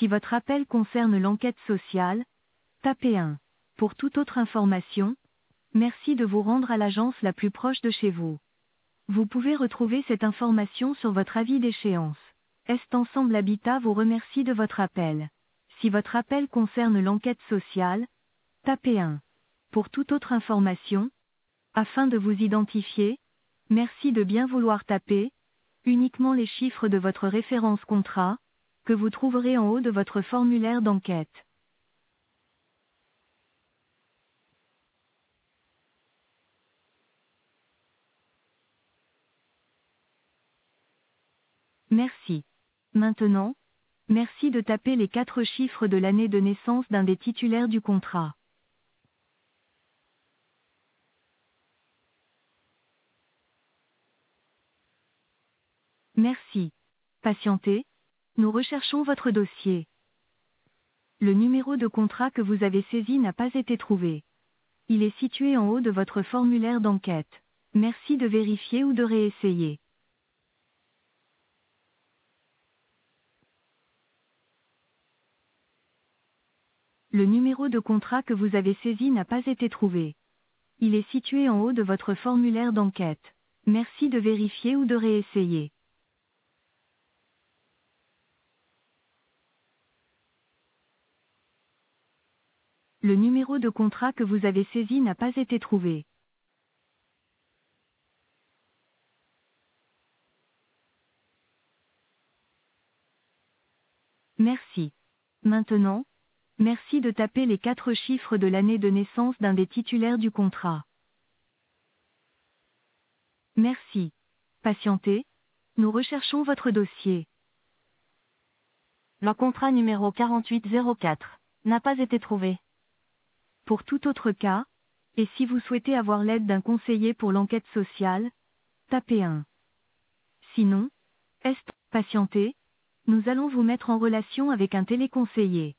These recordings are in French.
Si votre appel concerne l'enquête sociale, tapez 1. Pour toute autre information, merci de vous rendre à l'agence la plus proche de chez vous. Vous pouvez retrouver cette information sur votre avis d'échéance. Est Ensemble Habitat vous remercie de votre appel. Si votre appel concerne l'enquête sociale, tapez 1. Pour toute autre information, afin de vous identifier, merci de bien vouloir taper uniquement les chiffres de votre référence contrat, que vous trouverez en haut de votre formulaire d'enquête. Merci. Maintenant, merci de taper les 4 chiffres de l'année de naissance d'un des titulaires du contrat. Merci. Patientez, nous recherchons votre dossier. Le numéro de contrat que vous avez saisi n'a pas été trouvé. Il est situé en haut de votre formulaire d'enquête. Merci de vérifier ou de réessayer. Le numéro de contrat que vous avez saisi n'a pas été trouvé. Il est situé en haut de votre formulaire d'enquête. Merci de vérifier ou de réessayer. Le numéro de contrat que vous avez saisi n'a pas été trouvé. Merci. Maintenant, merci de taper les 4 chiffres de l'année de naissance d'un des titulaires du contrat. Merci. Patientez, nous recherchons votre dossier. Le contrat numéro 4804 n'a pas été trouvé. Pour tout autre cas, et si vous souhaitez avoir l'aide d'un conseiller pour l'enquête sociale, tapez 1. Sinon, patientez, nous allons vous mettre en relation avec un téléconseiller.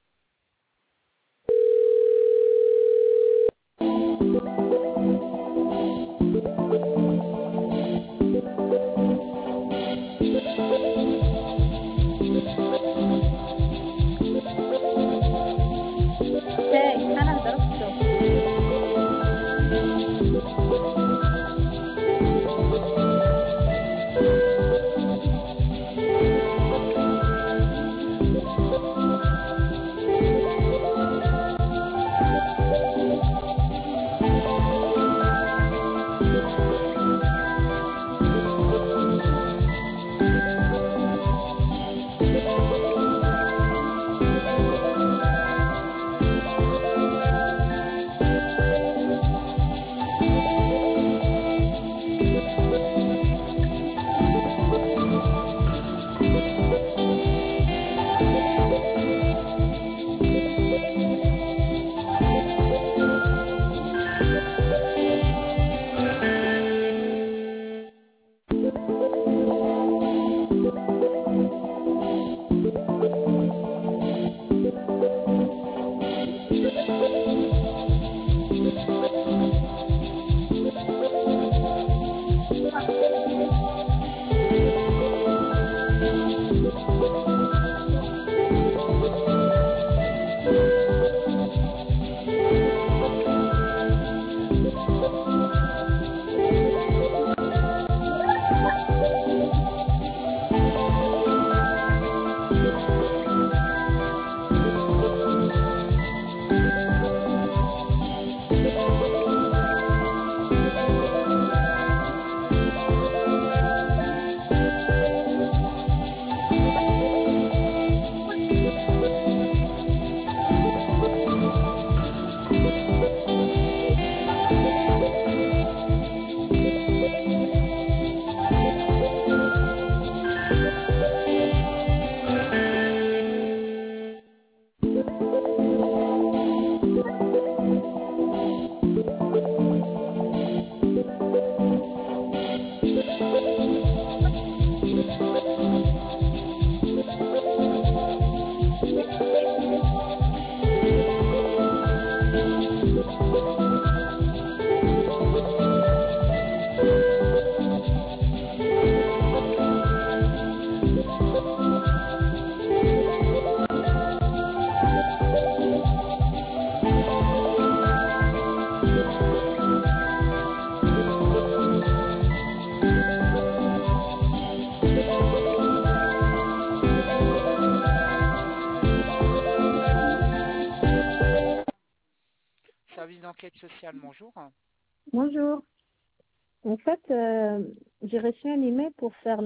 l'enquête sociale, bonjour. Bonjour. En fait, j'ai reçu un email pour faire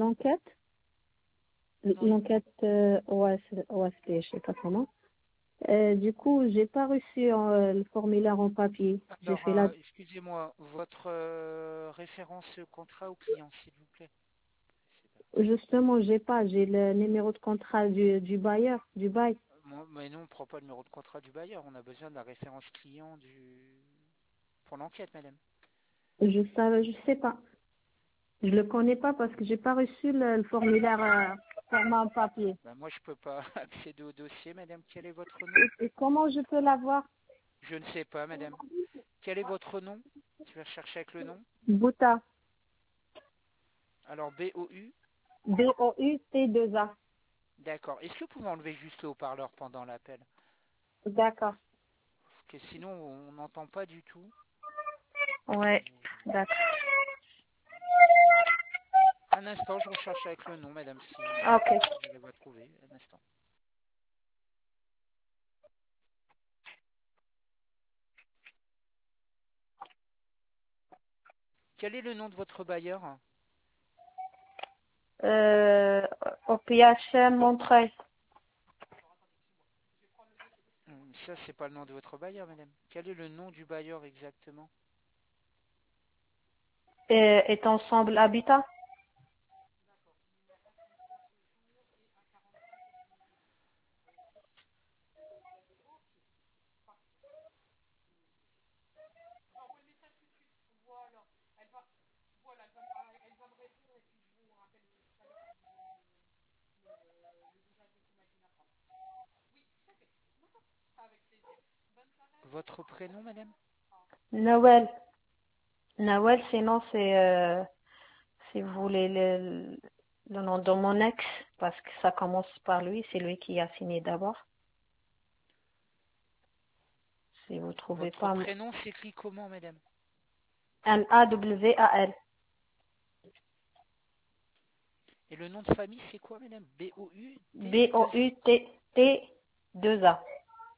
Oui. l'enquête OSP, je sais pas comment. Du coup, j'ai pas reçu le formulaire en papier. J'ai Alors, fait la. excusez-moi, votre référence contrat au client, s'il vous plaît. Justement, j'ai le numéro de contrat du bailleur, du bail. Mais non, on ne prend pas le numéro de contrat du bailleur. On a besoin de la référence client pour l'enquête, madame. Je sais pas. Je le connais pas parce que j'ai pas reçu le formulaire format en papier. Ben, moi, je ne peux pas accéder au dossier, madame. Quel est votre nom? Et comment je peux l'avoir? Je ne sais pas, madame. Quel est votre nom? Je vais rechercher avec le nom. Bouta. Alors, BOU. BOUT2A. D'accord. Est-ce que vous pouvez enlever juste le haut-parleur pendant l'appel? D'accord. Parce que sinon, on n'entend pas du tout. Ouais. D'accord. Un instant, je recherche avec le nom, madame, si Ok. j'arrive à trouver. Un instant. Quel est le nom de votre bailleur? Euh, Au PHM Montreuil. Ça, c'est pas le nom de votre bailleur, madame. Quel est le nom du bailleur exactement? Est ensemble habitat. Votre prénom, madame? Noël. Noël, sinon si vous voulez le nom de mon ex, parce que ça commence par lui, c'est lui qui a signé d'abord. Si vous trouvez Votre pas prénom s'écrit comment, madame? Nawal. Et le nom de famille, c'est quoi, madame? BOUT2. BOUT2A.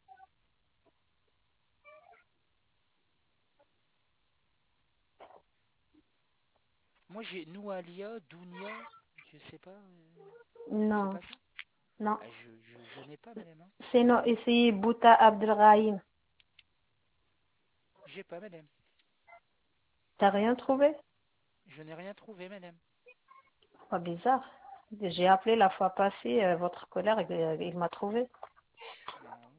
Moi, j'ai Noualia, Dounia, je sais pas. C'est Non, pas ça? non. Ah, je n'ai pas, madame, hein. Sinon, ici, Bouta Abdelrahim. J'ai pas, madame. T'as rien trouvé? Je n'ai rien trouvé, madame. Pas bizarre. J'ai appelé la fois passée votre collègue, il m'a trouvé. Non.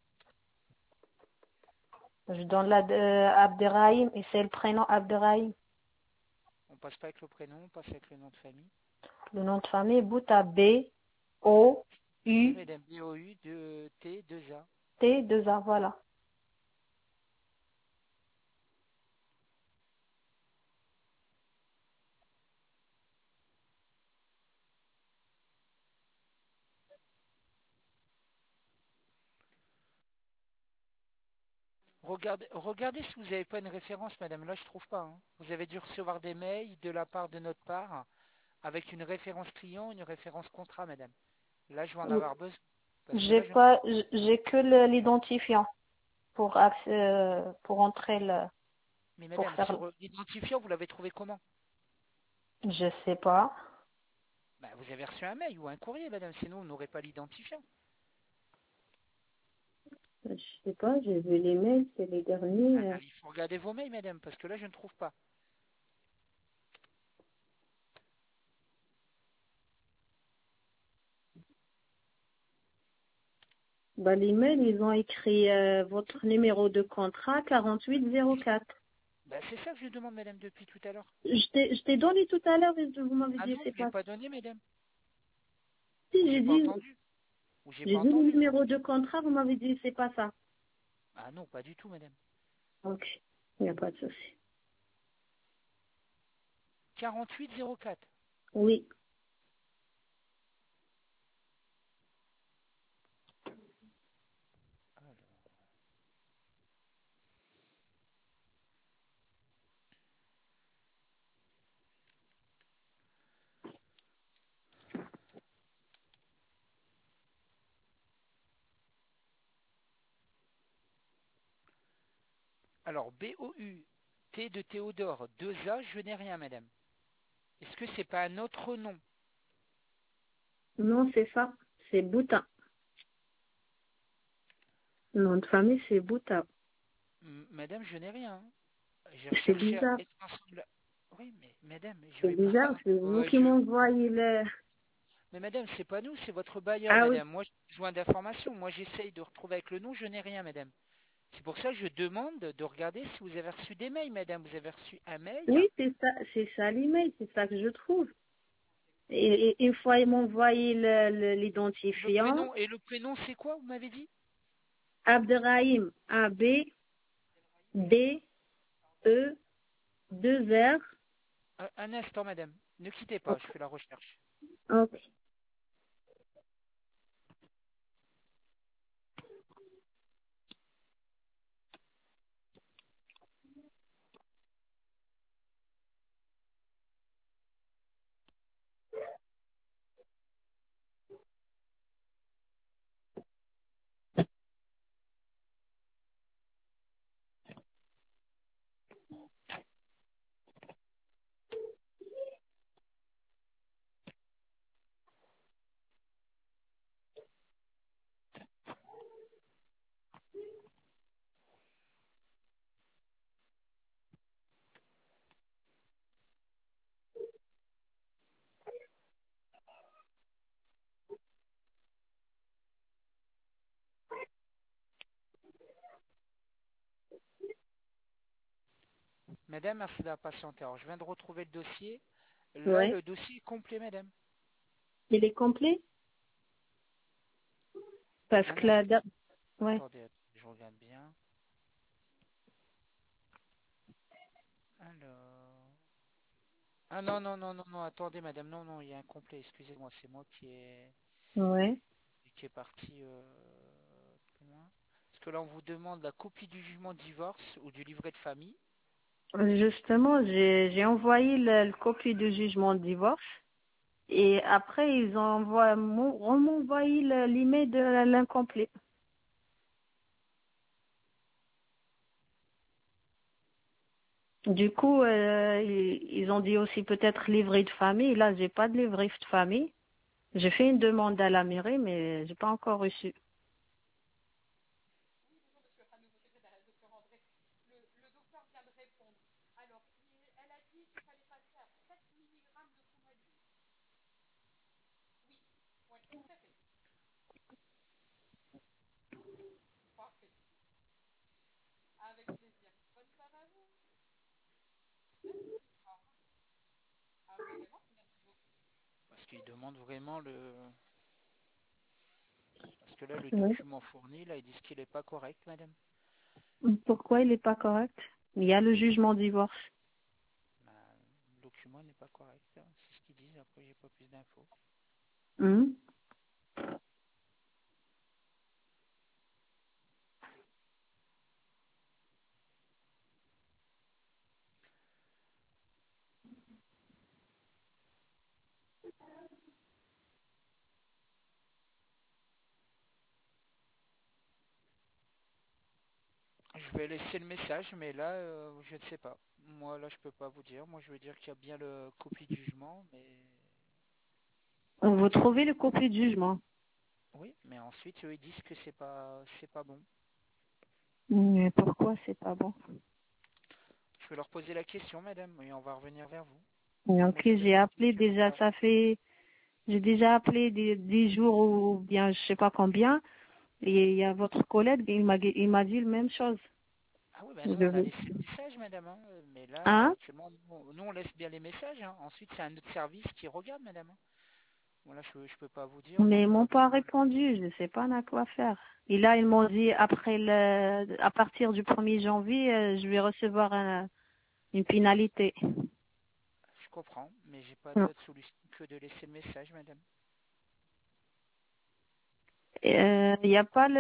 Je donne la de Abderrahim et c'est le prénom Abderrahim. On passe pas avec le prénom, on passe avec le nom de famille. Le nom de famille, Bouta B-O-U-T-2A. Oui, madame, BOUT2A. Voilà. Regardez si vous n'avez pas une référence, madame. Là, je trouve pas, hein. Vous avez dû recevoir des mails de la part de notre part avec une référence client, une référence contrat, madame. Là, je vais en avoir besoin. Parce que là, je ne trouve pas. J'ai que l'identifiant pour entrer Mais pour madame, faire, sur l'identifiant, vous l'avez trouvé comment? je sais pas. Bah, vous avez reçu un mail ou un courrier, madame, sinon vous n'aurez pas l'identifiant. Je sais pas, j'ai vu les mails, c'est les Ah, derniers. bah, il faut regarder vos mails, madame, parce que là, je ne trouve pas. Bah, les mails, ils ont écrit votre numéro de contrat 4804. Bah, c'est ça que je demande, madame, depuis tout à l'heure. Je t'ai donné tout à l'heure, et vous m'avez Ah dit non, c'est vous ne l'avez pas. pas donné, madame. Si, Ou j'ai j'ai pas dit, entendu. Ou j'ai j'ai pas vu le entendu. numéro de contrat, vous m'avez dit c'est pas ça. Ah non, pas du tout, madame. Ok, il n'y a pas de souci. 4804. Oui. Alors, BOU, T de Théodore, 2A, je n'ai rien, madame. Est-ce que c'est pas un autre nom? Non, c'est ça. C'est Boutin. Nom de famille, c'est Boutin. Madame, je n'ai rien. J'ai C'est recherché à bizarre. être ensemble. Oui, mais madame, je C'est vais pas. bizarre. C'est vous qui m'envoyez le... Mais madame, c'est pas nous, c'est votre bailleur, Ah oui. madame. Moi, j'ai besoin d'informations. Moi, j'essaye de retrouver avec le nom, je n'ai rien, madame. C'est pour ça que je demande de regarder si vous avez reçu des mails, madame. Vous avez reçu un mail? Oui, c'est ça l'email, c'est ça que je trouve. Et une fois, ils m'ont envoyé l'identifiant. Et le prénom, c'est quoi, vous m'avez dit? Abderrahim, A-B-D-E-2-R. Un instant, madame. Ne quittez pas, je fais la recherche. Ok. Madame, merci d'avoir patienté. Alors, je viens de retrouver le dossier. Là, Ouais. le dossier est complet, madame. Il est complet? Parce Un que la instant. date. Ouais. Attendez, je regarde bien. Alors. Ah non, non, non, non, non, attendez, madame. Non, non, il y a un complet. Excusez-moi, c'est moi Ouais. qui est parti plus loin. Parce que là, on vous demande la copie du jugement de divorce ou du livret de famille. Justement, j'ai envoyé le copie de jugement de divorce. Et après, ils m'ont envoyé l'email de l'incomplet. Du coup, ils ont dit aussi peut-être livret de famille. Là, j'ai pas de livret de famille. J'ai fait une demande à la mairie, mais j'ai pas encore reçu. Parce qu'il demande vraiment le... Parce que là, le Ouais. document fourni, là, ils disent qu'il n'est pas correct, madame. Pourquoi il n'est pas correct? Il y a le jugement de divorce. Ben, le document n'est pas correct, hein. C'est ce qu'ils disent. Après, j'ai pas plus d'infos. Hmm. Je vais laisser le message, mais là, je ne sais pas. Moi, là, je peux pas vous dire. Moi, je veux dire qu'il y a bien le copie de jugement, mais... Vous trouvez le copie de jugement. Oui, mais ensuite, eux, ils disent que c'est pas bon. Mais pourquoi c'est pas bon? Je vais leur poser la question, madame, et on va revenir vers vous. Mais ok, Moi, je j'ai demande appelé que déjà, ça... j'ai déjà appelé des 10 jours ou bien je sais pas combien. Et il y a votre collègue, il m'a dit la même chose. Ah oui, ben nous, Je on a veux- laissé le message, madame, hein. Mais là, Hein? actuellement, nous, on laisse bien les messages, hein. Ensuite, c'est un autre service qui regarde, madame, hein. Voilà, je peux pas vous dire, Mais moi, ils m'ont moi, pas demain. répondu, je sais pas à quoi faire. Et là, ils m'ont dit à partir du 1er janvier, je vais recevoir une pénalité. Je comprends, mais j'ai pas Non. d'autre solution que de laisser le message, madame. Il n'y a pas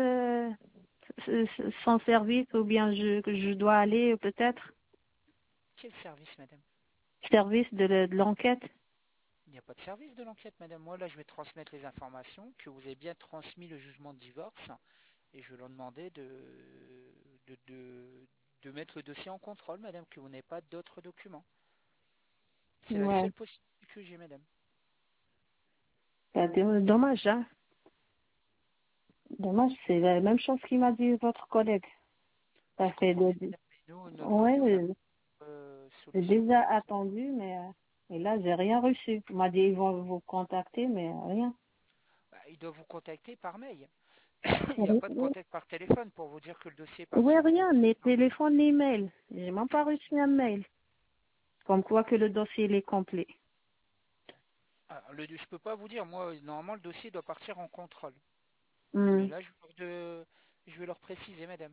son service ou bien que je dois aller peut-être Quel service, madame? service de l'enquête. Il n'y a pas de service de l'enquête, madame. Moi, là, je vais transmettre les informations, que vous avez bien transmis le jugement de divorce, et je vais leur demander de mettre le dossier en contrôle, madame, que vous n'avez pas d'autres documents. C'est la Ouais. seule possibilité que j'ai, madame. Bah, dommage, hein. Dommage, c'est la même chose qu'il m'a dit votre collègue. Ça Je fait comprends bien, des... madame, mais nous, de notre Ouais, côté, on a j'ai solution. déjà attendu, mais et là, j'ai rien reçu. On m'a dit ils vont vous contacter, mais rien. Bah, ils doivent vous contacter par mail. Il n'y a Oui, pas de contact par téléphone pour vous dire que le dossier est ouais, parti en rien, contrôle. ni téléphone, ni mail. J'ai même pas reçu un mail. Comme quoi que le dossier il est complet. Ah, je peux pas vous dire, moi, normalement, le dossier doit partir en contrôle. Mais Hmm. là, je vais leur préciser, madame.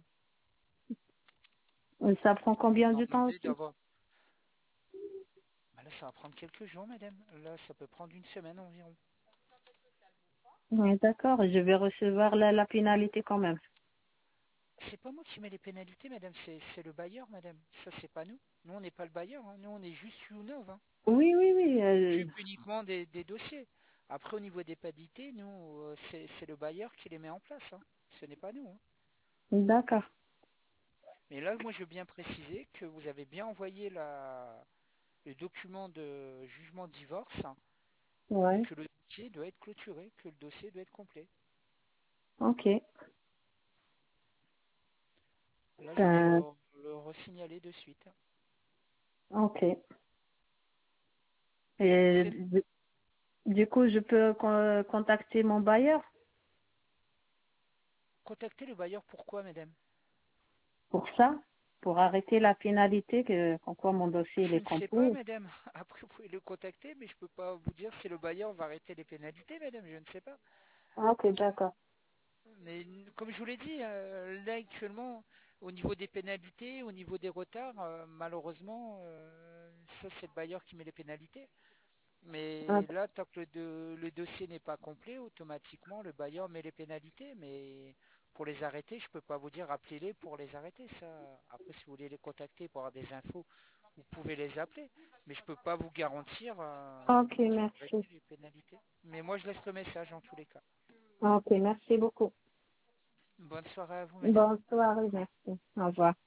Et ça prend Ils combien m'ont de temps demandé aussi? d'avoir. Bah là, ça va prendre quelques jours, madame. Là, ça peut prendre une semaine environ. Oui, d'accord, je vais recevoir la pénalité quand même. C'est pas moi qui mets les pénalités, madame, c'est le bailleur, madame. Ça, c'est pas nous. Nous, on n'est pas le bailleur, hein. Nous, on est juste Youneuf, hein. Oui, oui, oui. On s'occupe uniquement des dossiers. Après, au niveau des pénalités, nous, c'est le bailleur qui les met en place, hein. Ce n'est pas nous, hein. D'accord. Mais là, moi, je veux bien préciser que vous avez bien envoyé le document de jugement de divorce, hein, et Ouais. que le dossier doit être clôturé, que le dossier doit être complet. Ok. Là, je vais Euh, le resignaler de suite. ok. Vous Et pouvez du coup, je peux contacter mon bailleur contacter le bailleur. Pourquoi, madame? pour ça, pour arrêter la pénalité en quoi mon dossier il Je est ne sais pas, complet. madame. Après, vous pouvez le contacter, mais je ne peux pas vous dire si le bailleur va arrêter les pénalités, madame. Je ne sais pas. Ok, d'accord. Mais comme je vous l'ai dit, là actuellement, au niveau des pénalités, au niveau des retards, malheureusement, ça c'est le bailleur qui met les pénalités. Ah, Mais là, tant que le dossier n'est pas complet, automatiquement le bailleur met les pénalités. Mais pour les arrêter, je ne peux pas vous dire appelez-les pour les arrêter. Ça. Après, si vous voulez les contacter pour avoir des infos, vous pouvez les appeler. Mais je ne peux pas vous garantir ok, qu'ils vont merci. arrêter les pénalités. Mais moi, je laisse le message en tous les cas. Ok, merci beaucoup. Bonne soirée à vous, madame. Bonne soirée, merci. Au revoir.